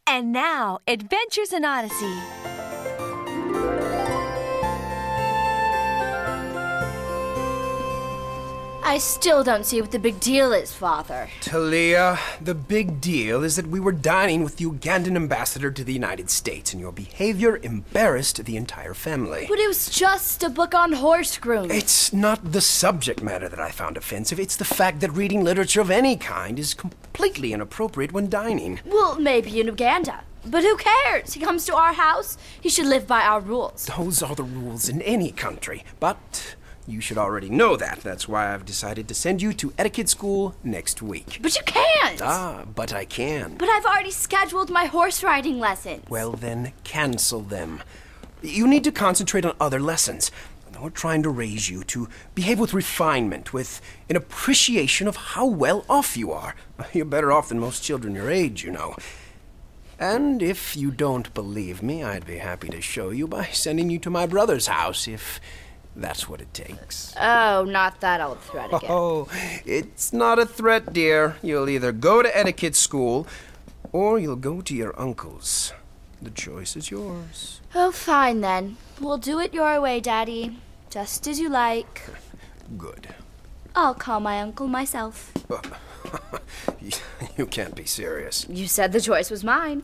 And now, Adventures in Odyssey. I still don't see what the big deal is, Father. Talia, the big deal is that we were dining with the Ugandan ambassador to the United States, and your behavior embarrassed the entire family. But it was just a book on horse grooming. It's not the subject matter that I found offensive. It's the fact that reading literature of any kind is completely inappropriate when dining. Well, maybe in Uganda. But who cares? He comes to our house. He should live by our rules. Those are the rules in any country, but you should already know that. That's why I've decided to send you to etiquette school next week. But you can't! But I can. But I've already scheduled my horse riding lessons. Well, then cancel them. You need to concentrate on other lessons. We're trying to raise you to behave with refinement, with an appreciation of how well off you are. You're better off than most children your age, you know. And if you don't believe me, I'd be happy to show you by sending you to my brother's house, if that's what it takes. Oh, not that old threat again. Oh, it's not a threat, dear. You'll either go to etiquette school, or you'll go to your uncle's. The choice is yours. Oh, fine then. We'll do it your way, Daddy. Just as you like. Good. I'll call my uncle myself. You can't be serious. You said the choice was mine.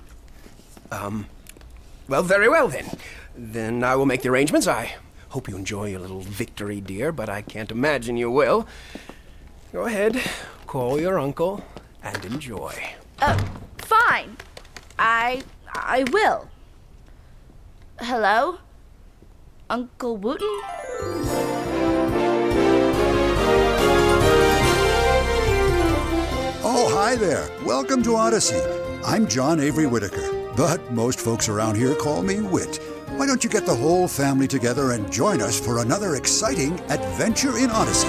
Well, very well then. Then I will make the arrangements. I hope you enjoy your little victory, dear, but I can't imagine you will. Go ahead, call your uncle, and enjoy. Fine. I will. Hello? Uncle Wooten? Oh, hi there. Welcome to Odyssey. I'm John Avery Whitaker, but most folks around here call me Whit. Why don't you get the whole family together and join us for another exciting adventure in Odyssey?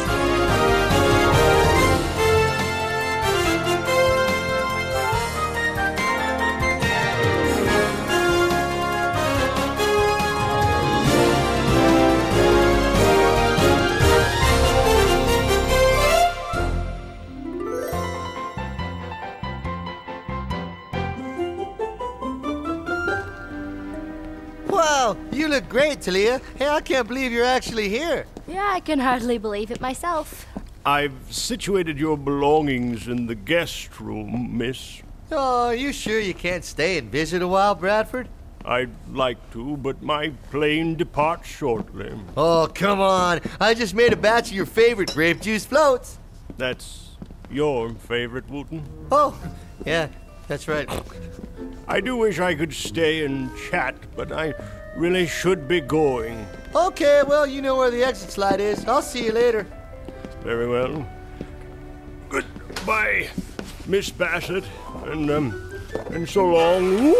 Wow, you look great, Talia. Hey, I can't believe you're actually here. Yeah, I can hardly believe it myself. I've situated your belongings in the guest room, miss. Oh, are you sure you can't stay and visit a while, Bradford? I'd like to, but my plane departs shortly. Oh, come on. I just made a batch of your favorite grape juice floats. That's your favorite, Wooten? Oh, yeah, that's right. I do wish I could stay and chat, but I really should be going. Okay, well, you know where the exit slide is. I'll see you later. Very well. Goodbye, Miss Bassett, and so long.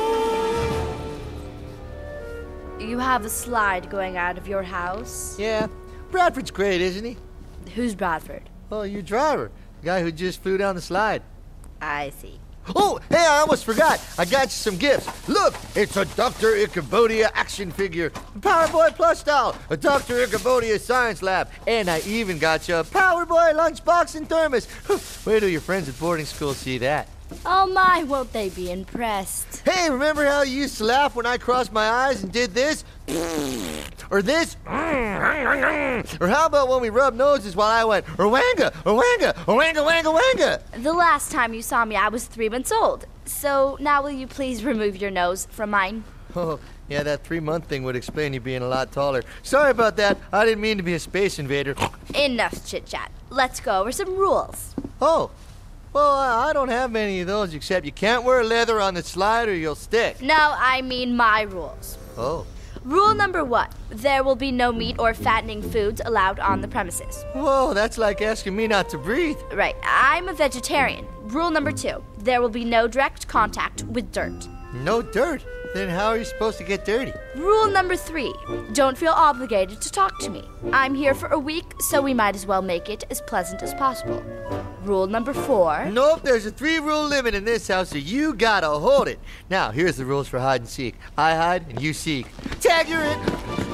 You have a slide going out of your house? Yeah, Bradford's great, isn't he? Who's Bradford? Oh, your driver. The guy who just flew down the slide. I see. Oh, hey, I almost forgot. I got you some gifts. Look, it's a Dr. Ichabodiya action figure. Power Boy Plus style. A Dr. Ichabodiya science lab. And I even got you a Power Boy lunchbox and thermos. Wait till your friends at boarding school see that. Oh my, won't they be impressed? Hey, remember how you used to laugh when I crossed my eyes and did this? Or this? Or how about when we rubbed noses while I went, Orwanga, Orwanga, Orwanga, Wanga, Wanga? The last time you saw me, I was 3 months old. So now will you please remove your nose from mine? Oh, yeah, that 3-month thing would explain you being a lot taller. Sorry about that. I didn't mean to be a space invader. Enough chit-chat. Let's go over some rules. Oh, well, I don't have many of those, except you can't wear leather on the slide or you'll stick. No, I mean my rules. Oh. Rule number 1, there will be no meat or fattening foods allowed on the premises. Whoa, that's like asking me not to breathe. Right, I'm a vegetarian. Rule number 2, there will be no direct contact with dirt. No dirt? Then how are you supposed to get dirty? Rule number 3, don't feel obligated to talk to me. I'm here for a week, so we might as well make it as pleasant as possible. Rule number 4... Nope, there's a 3-rule limit in this house, so you gotta hold it. Now, here's the rules for hide and seek. I hide and you seek. Tag, you're in!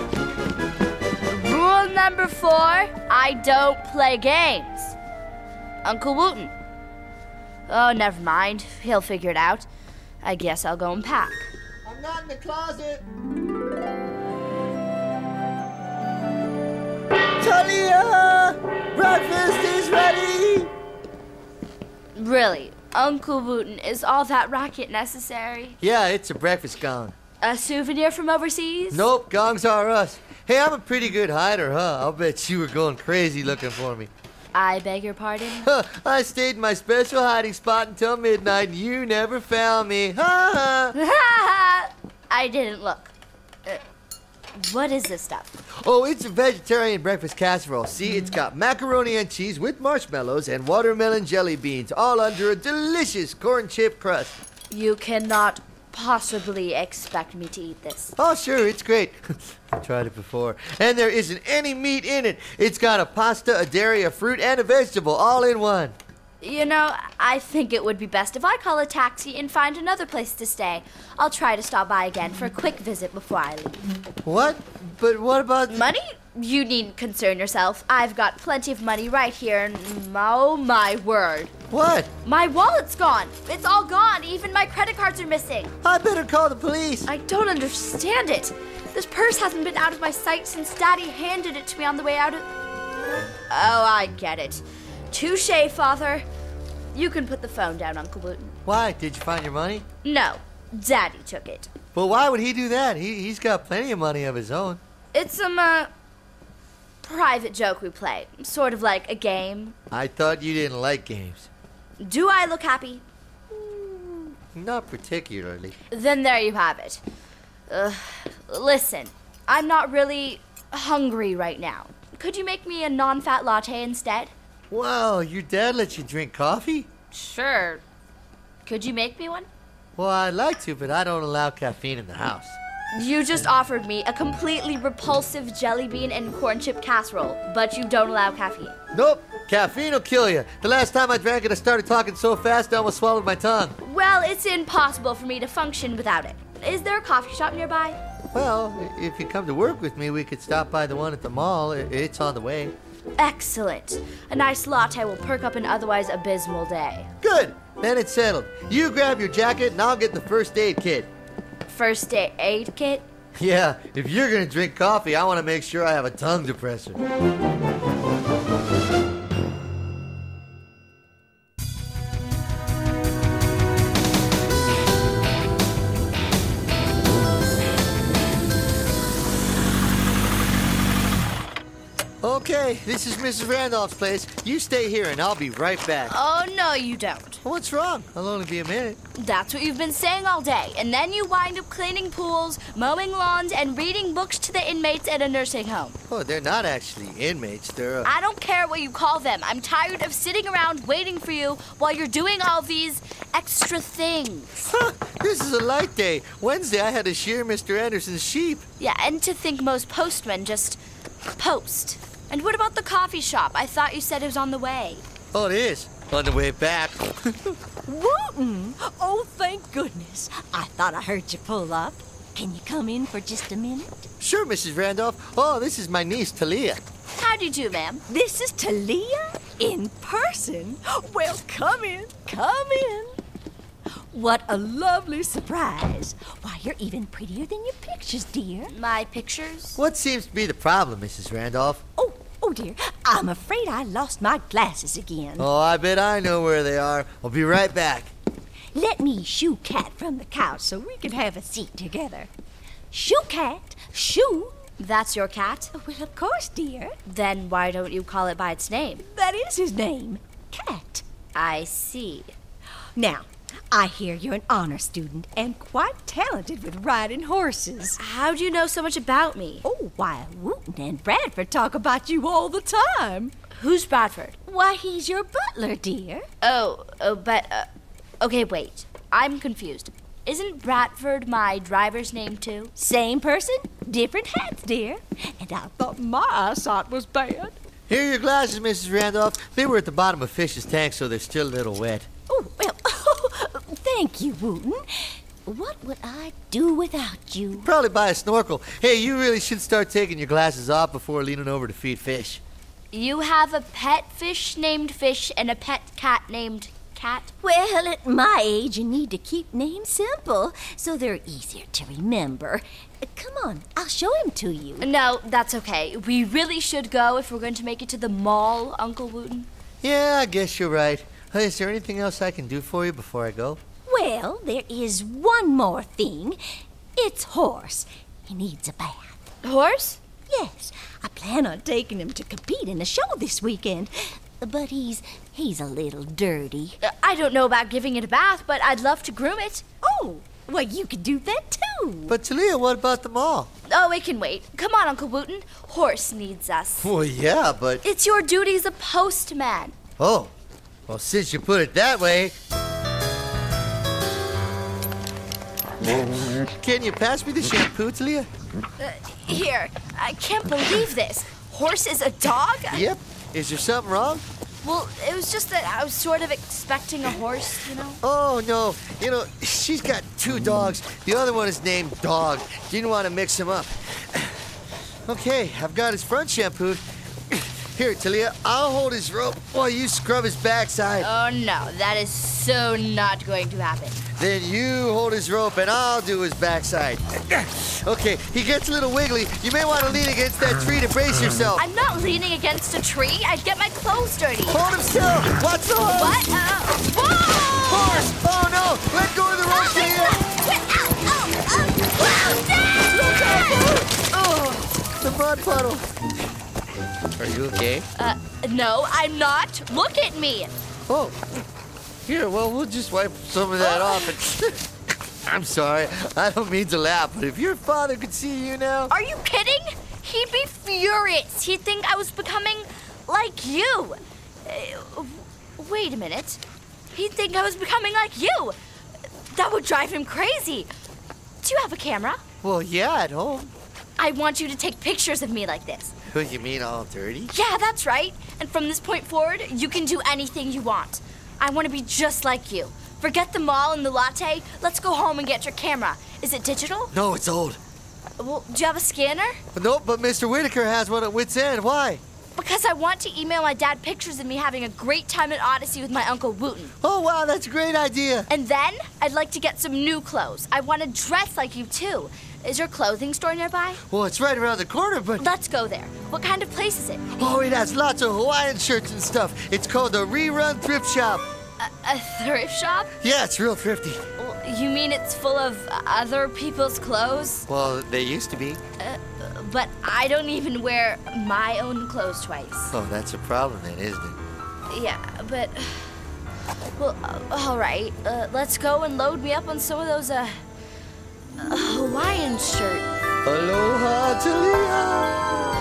Rule number 4, I don't play games. Uncle Wooten. Oh, never mind. He'll figure it out. I guess I'll go and pack. I'm not in the closet. Talia! Breakfast is ready! Really, Uncle Wooten, is all that racket necessary? Yeah, it's a breakfast gong. A souvenir from overseas? Nope, gongs are us. Hey, I'm a pretty good hider, huh? I'll bet you were going crazy looking for me. I beg your pardon? I stayed in my special hiding spot until midnight and you never found me. Ha ha! I didn't look. What is this stuff? Oh, it's a vegetarian breakfast casserole. See, it's got macaroni and cheese with marshmallows and watermelon jelly beans, all under a delicious corn chip crust. You cannot possibly expect me to eat this. Oh, sure, it's great. I tried it before. And there isn't any meat in it. It's got a pasta, a dairy, a fruit, and a vegetable all in one. You know, I think it would be best if I call a taxi and find another place to stay. I'll try to stop by again for a quick visit before I leave. What? But what about... Money? You needn't concern yourself. I've got plenty of money right here, and oh my word. What? My wallet's gone. It's all gone. Even my credit cards are missing. I better call the police. I don't understand it. This purse hasn't been out of my sight since Daddy handed it to me on the way out of... Oh, I get it. Touché, Father. You can put the phone down, Uncle Wooten. Why? Did you find your money? No, Daddy took it. But why would he do that? He's got plenty of money of his own. It's some, private joke we play. Sort of like a game. I thought you didn't like games. Do I look happy? Not particularly. Then there you have it. Listen, I'm not really hungry right now. Could you make me a non-fat latte instead? Wow, your dad lets you drink coffee? Sure. Could you make me one? Well, I'd like to, but I don't allow caffeine in the house. You just offered me a completely repulsive jelly bean and corn chip casserole, but you don't allow caffeine. Nope, caffeine will kill you. The last time I drank it, I started talking so fast I almost swallowed my tongue. Well, it's impossible for me to function without it. Is there a coffee shop nearby? Well, if you come to work with me, we could stop by the one at the mall. It's on the way. Excellent. A nice latte will perk up an otherwise abysmal day. Good. Then it's settled. You grab your jacket and I'll get the first aid kit. First aid kit? Yeah, if you're gonna drink coffee, I want to make sure I have a tongue depressor. Okay, this is Mrs. Randolph's place. You stay here and I'll be right back. Oh, no, you don't. What's wrong? I'll only be a minute. That's what you've been saying all day. And then you wind up cleaning pools, mowing lawns, and reading books to the inmates at a nursing home. Oh, they're not actually inmates. They're... I don't care what you call them. I'm tired of sitting around waiting for you while you're doing all these extra things. This is a light day. Wednesday, I had to shear Mr. Anderson's sheep. Yeah, and to think most postmen just post. And what about the coffee shop? I thought you said it was on the way. Oh, it is. On the way back. Wooten! Oh, thank goodness. I thought I heard you pull up. Can you come in for just a minute? Sure, Mrs. Randolph. Oh, this is my niece, Talia. How do you do, ma'am? This is Talia? In person? Well, come in. Come in. What a lovely surprise. Why, you're even prettier than your pictures, dear. My pictures? What seems to be the problem, Mrs. Randolph? Oh, dear. I'm afraid I lost my glasses again. Oh, I bet I know where they are. I'll be right back. Let me shoo Cat from the couch so we can have a seat together. Shoo, Cat. Shoo. That's your cat? Well, of course, dear. Then why don't you call it by its name? That is his name. Cat. I see. Now, I hear you're an honor student and quite talented with riding horses. How do you know so much about me? Oh, why, Wooten and Bradford talk about you all the time. Who's Bradford? Why, he's your butler, dear. Okay, wait. I'm confused. Isn't Bradford my driver's name, too? Same person, different hats, dear. And I thought my eyesight was bad. Here are your glasses, Mrs. Randolph. They were at the bottom of Fish's tank, so they're still a little wet. Oh, well, thank you, Wooten. What would I do without you? Probably buy a snorkel. Hey, you really should start taking your glasses off before leaning over to feed fish. You have a pet fish named Fish and a pet cat named cat? Well, at my age, you need to keep names simple so they're easier to remember. Come on, I'll show him to you. No, that's okay. We really should go if we're going to make it to the mall, Uncle Wooten. Yeah, I guess you're right. Hey, is there anything else I can do for you before I go? Well, there is one more thing. It's Horse. He needs a bath. Horse? Yes, I plan on taking him to compete in a show this weekend. But he's a little dirty. I don't know about giving it a bath, but I'd love to groom it. Oh, well, you could do that too. But Talia, what about the mall? Oh, it can wait. Come on, Uncle Wooten. Horse needs us. Well, yeah, but... It's your duty as a postman. Oh, well, since you put it that way... Can you pass me the shampoo, Talia? Here, I can't believe this. Horse is a dog? Yep. Is there something wrong? Well, it was just that I was sort of expecting a horse, you know? Oh, no. You know, she's got 2 dogs. The other one is named Dog. Didn't want to mix them up. Okay, I've got his front shampooed. Here, Talia, I'll hold his rope while you scrub his backside. Oh, no, that is so not going to happen. Then you hold his rope and I'll do his backside. Okay, he gets a little wiggly. You may want to lean against that tree to brace yourself. I'm not leaning against a tree. I'd get my clothes dirty. Hold him still. Watch the horse. What? Whoa! Horse! Oh, no. Let go of the rope, Talia. Oh, The mud puddle. Are you okay? no, I'm not. Look at me. Oh. Here, well, we'll just wipe some of that off. And I'm sorry. I don't mean to laugh, but if your father could see you now... Are you kidding? He'd be furious. He'd think I was becoming like you. Wait a minute. He'd think I was becoming like you. That would drive him crazy. Do you have a camera? Well, yeah, at home. I want you to take pictures of me like this. What, you mean all dirty? Yeah, that's right. And from this point forward, you can do anything you want. I want to be just like you. Forget the mall and the latte. Let's go home and get your camera. Is it digital? No, it's old. Well, do you have a scanner? Nope, but Mr. Whitaker has one at Wit's End. Why? Because I want to email my dad pictures of me having a great time at Odyssey with my Uncle Wooten. Oh, wow, that's a great idea. And then I'd like to get some new clothes. I want to dress like you, too. Is your clothing store nearby? Well, it's right around the corner, but... Let's go there. What kind of place is it? Oh, it has lots of Hawaiian shirts and stuff. It's called the Rerun Thrift Shop. A thrift shop? Yeah, it's real thrifty. You mean it's full of other people's clothes? Well, they used to be. But I don't even wear my own clothes twice. Oh, that's a problem then, isn't it? Yeah, but... Well, all right. Let's go and load me up on some of those, Hawaiian shirts. Aloha, Talia!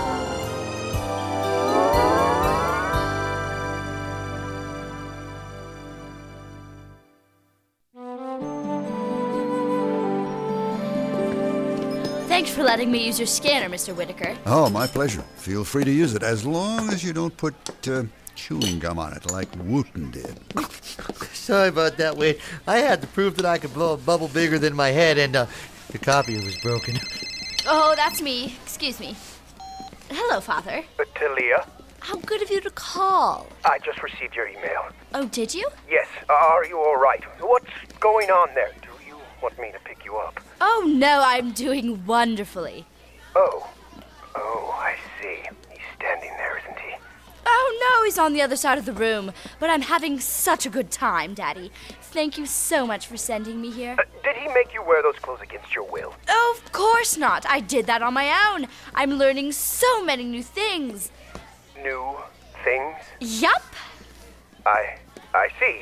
Thanks for letting me use your scanner, Mr. Whitaker. Oh, my pleasure. Feel free to use it, as long as you don't put chewing gum on it like Wooten did. Sorry about that, Wade. I had to prove that I could blow a bubble bigger than my head, and the copier was broken. Oh, that's me. Excuse me. Hello, Father. Talia, How good of you to call. I just received your email. Oh, did you? Yes, are you all right? What's going on there? Do you want me to pick you up? Oh, no, I'm doing wonderfully. Oh, I see. He's standing there, isn't he? Oh, no, he's on the other side of the room. But I'm having such a good time, Daddy. Thank you so much for sending me here. Did he make you wear those clothes against your will? Oh, of course not. I did that on my own. I'm learning so many new things. New things? Yup. I see.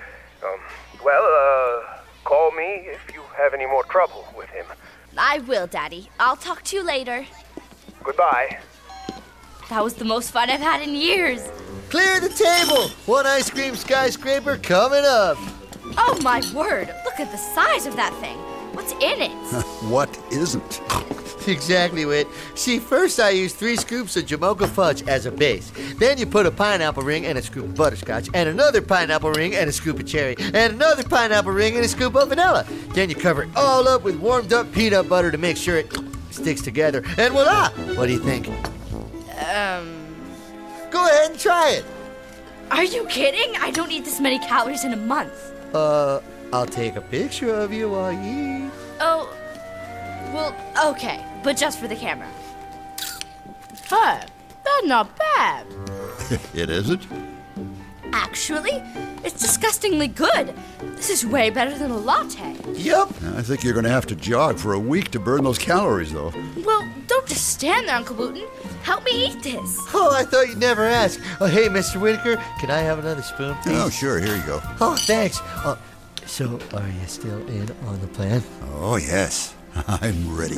Call me if you have any more trouble with him. I will, Daddy. I'll talk to you later. Goodbye. That was the most fun I've had in years. Clear the table! One ice cream skyscraper coming up. Oh, my word. Look at the size of that thing. What's in it? What isn't? Exactly, Whit. See, first I used 3 scoops of Jamocha fudge as a base. Then you put a pineapple ring and a scoop of butterscotch, and another pineapple ring and a scoop of cherry, and another pineapple ring and a scoop of vanilla. Then you cover it all up with warmed up peanut butter to make sure it sticks together. And voila! What do you think? Um, Go ahead and try it. Are you kidding? I don't eat this many calories in a month. I'll take a picture of you while you eat. Oh, well, okay, but just for the camera. Hey, that's not bad. It isn't? Actually, it's disgustingly good. This is way better than a latte. Yup. I think you're going to have to jog for a week to burn those calories, though. Well, don't just stand there, Uncle Wooten. Help me eat this. Oh, I thought you'd never ask. Oh, hey, Mr. Whitaker, can I have another spoon, please? Oh, sure, here you go. Oh, thanks. So, are you still in on the plan? Oh, yes. I'm ready.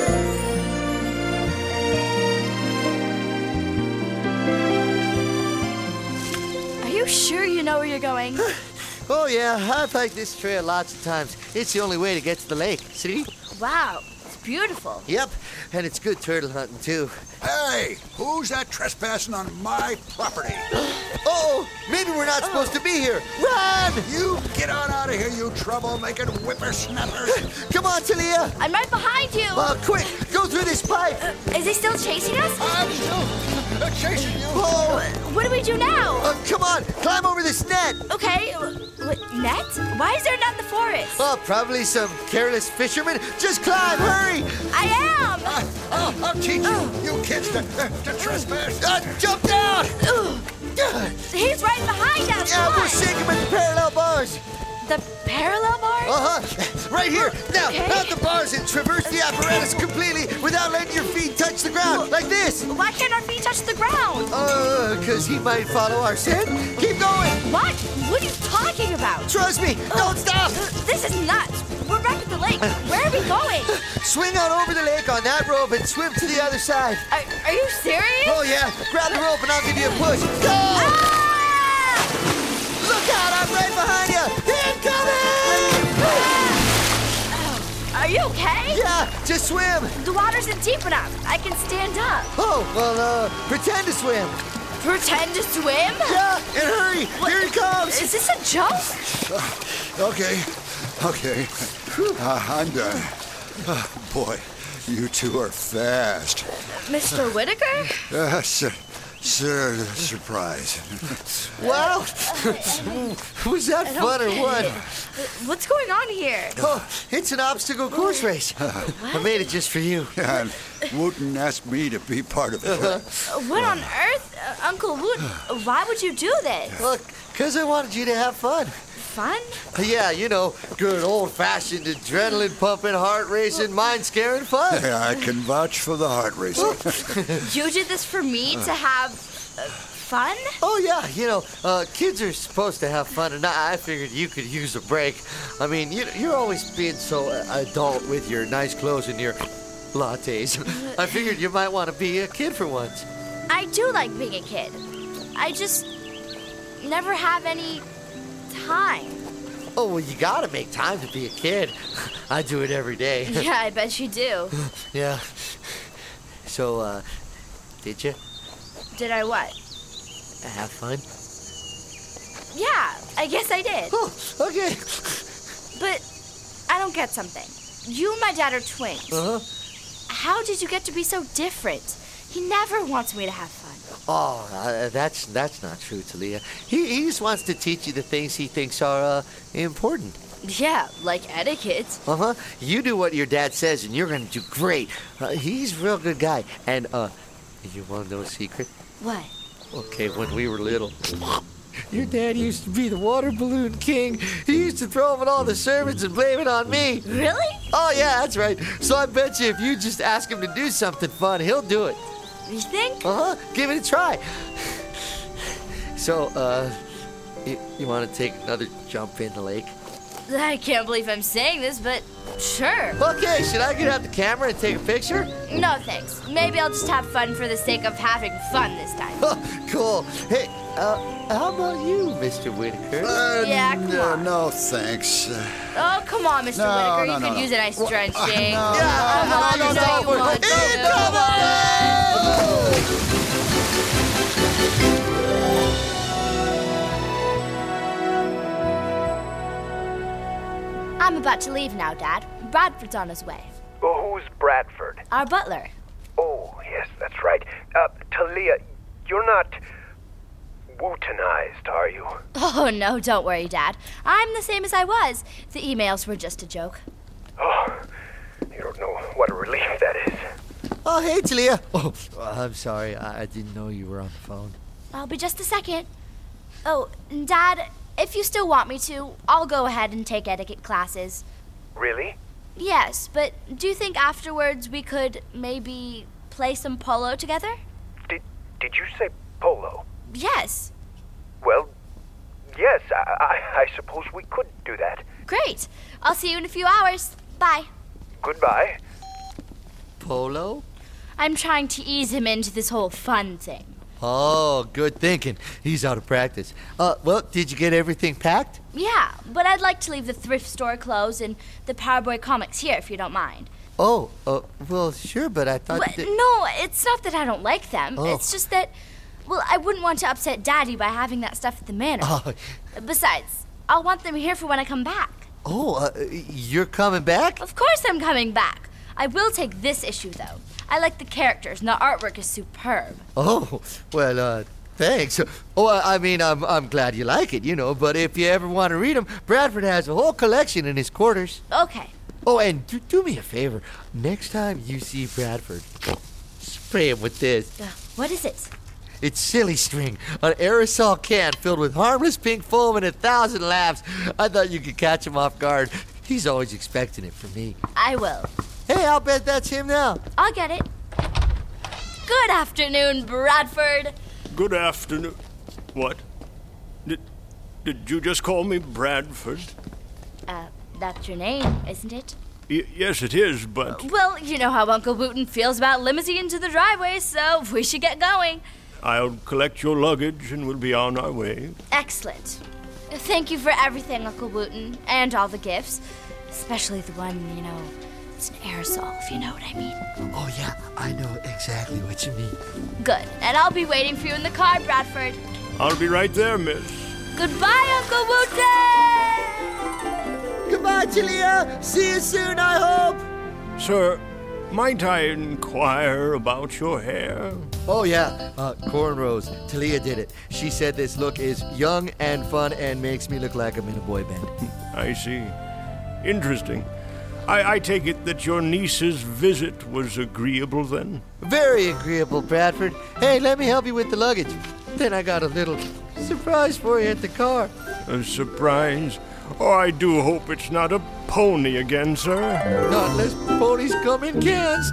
Are you sure you know where you're going? Oh, yeah, I've hiked this trail lots of times. It's the only way to get to the lake. See? Wow, it's beautiful. Yep, and it's good turtle hunting, too. Hey, who's that trespassing on my property? Oh, maybe we're not supposed to be here. Run! You get on out of here, you trouble-making whippersnappers. Come on, Talia. I'm right behind you. Quick, go through this pipe. Is he still chasing us? I'm still chasing you. Oh, What do we do now? come on, climb over this net. Okay, net? Why is there a net in the forest? Oh, probably some careless fisherman. Just climb, hurry! I am! I'll teach you kids to trespass. Jump down! He's right behind us! Yeah, Come we'll on. sink him in the parallel bars. The parallel bars? Uh-huh. Right here. Now, Okay. mount the bars and traverse the apparatus completely without letting your feet touch the ground. Like this. Why can't our feet touch the ground? Because he might follow our scent. Keep going. What? What are you talking about? Trust me. Don't stop. This is nuts. We're back at the lake. Where are we going? Swing on over the lake on that rope and swim to the other side. Are you serious? Oh, yeah. Grab the rope and I'll give you a push. Go! Ah! Look out. I'm right behind you. Incoming! Are you okay? Yeah, just swim. The water isn't deep enough. I can stand up. Oh, well, pretend to swim. Pretend to swim? Yeah, and hurry. Here he comes. Is this a joke? Okay. I'm done. Boy, you two are fast. Mr. Whitaker? Surprise. Wow. Was that fun or what? What's going on here? Oh, it's an obstacle course race. I made it just for you. And Wooten asked me to be part of it. What on earth? Uncle Woot, why would you do this? Look, because I wanted you to have fun. Fun? Yeah, you know, good old-fashioned adrenaline-pumping, heart-racing, mind-scaring fun. Yeah, I can vouch for the heart racing. You did this for me to have fun? Oh, yeah, you know, kids are supposed to have fun, and I figured you could use a break. I mean, you're always being so adult with your nice clothes and your lattes. I figured you might want to be a kid for once. I do like being a kid. I just never have any time. Oh, well, you gotta make time to be a kid. I do it every day. Yeah, I bet you do. Yeah. So, did you Did I what? have fun? Yeah, I guess I did. Oh, okay. But I don't get something. You and my dad are twins. Uh-huh. How did you get to be so different? He never wants me to have fun. Oh, that's not true, Talia. He just wants to teach you the things he thinks are important. Yeah, like etiquette. Uh-huh. You do what your dad says, and you're gonna do great. He's a real good guy. And, you want to know a secret? What? Okay, when we were little, your dad used to be the water balloon king. He used to throw them at all the servants and blame it on me. Really? Oh, yeah, that's right. So I bet you if you just ask him to do something fun, he'll do it. You think? Uh-huh. Give it a try. So, you want to take another jump in the lake? I can't believe I'm saying this, but sure. Okay, should I get out the camera and take a picture? No thanks. Maybe I'll just have fun for the sake of having fun this time. Cool. Hey, how about you, Mr. Whitaker? Yeah, come on. No, thanks. Oh, come on, Mr. No, Whitaker. no, You no, could no. use a nice drenching. no. Yeah, Come on, you know you want to. I'm about to leave now, Dad. Bradford's on his way. Who's Bradford? Our butler. Oh, yes, that's right. Talia, you're not Wootenized, are you? Oh, no, don't worry, Dad. I'm the same as I was. The emails were just a joke. Oh, you don't know what a relief that is. Oh, hey, Talia. Oh, I'm sorry. I didn't know you were on the phone. I'll be just a second. Oh, Dad, if you still want me to, I'll go ahead and take etiquette classes. Really? Yes, but do you think afterwards we could maybe play some polo together? Did you say polo? Yes. Well, yes, I suppose we could do that. Great. I'll see you in a few hours. Bye. Goodbye. Polo? I'm trying to ease him into this whole fun thing. Oh, good thinking. He's out of practice. Well, did you get everything packed? Yeah, but I'd like to leave the thrift store clothes and the Powerboy comics here if you don't mind. Oh, well, sure, but I thought that... No, it's not that I don't like them. Oh. It's just that, well, I wouldn't want to upset Daddy by having that stuff at the manor. Oh. Besides, I'll want them here for when I come back. Oh, you're coming back? Of course I'm coming back. I will take this issue, though. I like the characters, and the artwork is superb. Oh, well, thanks. Oh, I mean, I'm glad you like it, but if you ever want to read them, Bradford has a whole collection in his quarters. Okay. Oh, and do me a favor. Next time you see Bradford, spray him with this. What is it? It's Silly String, an aerosol can filled with harmless pink foam and 1,000 laughs. I thought you could catch him off guard. He's always expecting it from me. I will. Hey, I'll bet that's him now. I'll get it. Good afternoon, Bradford. Good afternoon. What? Did you just call me Bradford? That's your name, isn't it? Yes, it is, but... Well, you know how Uncle Wooten feels about limousines in the driveway, so we should get going. I'll collect your luggage and we'll be on our way. Excellent. Thank you for everything, Uncle Wooten, and all the gifts. Especially the one, it's an aerosol, if you know what I mean. Oh, yeah, I know exactly what you mean. Good. And I'll be waiting for you in the car, Bradford. I'll be right there, miss. Goodbye, Uncle Wooten! Goodbye, Talia. See you soon, I hope. Sir, might I inquire about your hair? Oh, yeah, cornrows. Talia did it. She said this look is young and fun and makes me look like I'm in a boy band. I see. Interesting. I take it that your niece's visit was agreeable, then? Very agreeable, Bradford. Hey, let me help you with the luggage. Then I got a little surprise for you at the car. A surprise? Oh, I do hope it's not a pony again, sir. Not unless ponies come in cans.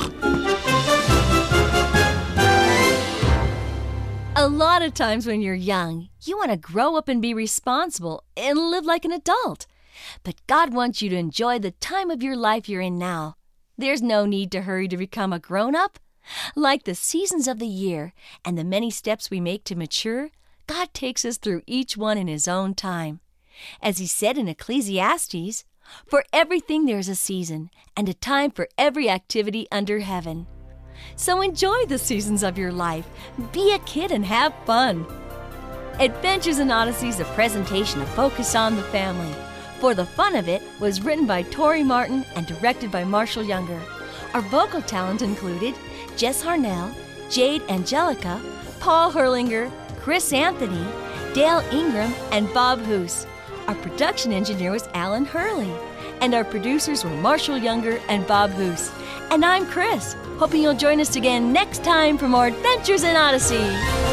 A lot of times when you're young, you want to grow up and be responsible and live like an adult. But God wants you to enjoy the time of your life you're in now. There's no need to hurry to become a grown-up. Like the seasons of the year and the many steps we make to mature, God takes us through each one in His own time. As He said in Ecclesiastes, "For everything there's a season, and a time for every activity under heaven." So enjoy the seasons of your life. Be a kid and have fun. Adventures in Odyssey is a presentation of Focus on the Family. For the Fun of It was written by Tori Martin and directed by Marshall Younger. Our vocal talent included Jess Harnell, Jade Angelica, Paul Herlinger, Chris Anthony, Dale Ingram, and Bob Hoos. Our production engineer was Alan Hurley. And our producers were Marshall Younger and Bob Hoos. And I'm Chris, hoping you'll join us again next time for more Adventures in Odyssey.